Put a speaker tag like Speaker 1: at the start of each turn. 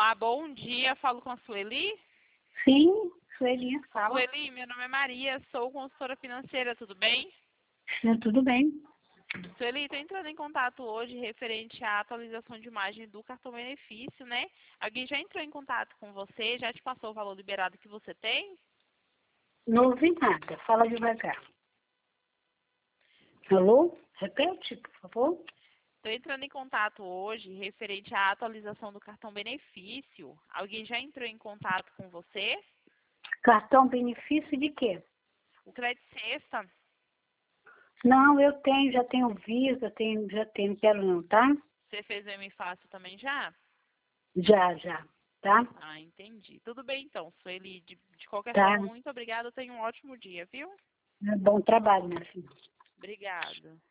Speaker 1: Olá, bom dia. Falo com a Sueli.
Speaker 2: Sim, Suelinha fala.
Speaker 1: Sueli, meu nome é Maria, sou consultora financeira, tudo bem?
Speaker 2: Tudo bem?
Speaker 1: Sueli, estou entrando em contato hoje referente à atualização de imagem do cartão benefício, né? Alguém já entrou em contato com você? Já te passou o valor liberado que você tem?
Speaker 2: Não ouvi nada, fala devagar. Alô? Repete, por favor.
Speaker 1: Estou entrando em contato hoje referente à atualização do cartão benefício. Alguém já entrou em contato com você?
Speaker 2: Cartão benefício de quê?
Speaker 1: O Crédito Sexta.
Speaker 2: Não, eu tenho, já tenho Visa, já tenho, não quero não, tá?
Speaker 1: Você fez o M Fácil também já?
Speaker 2: Já, tá?
Speaker 1: Ah, entendi. Tudo bem então, Sueli. De qualquer
Speaker 2: Tá.
Speaker 1: forma, muito obrigada. Tenha um ótimo dia, viu?
Speaker 2: Bom trabalho, minha filha.
Speaker 1: Obrigada.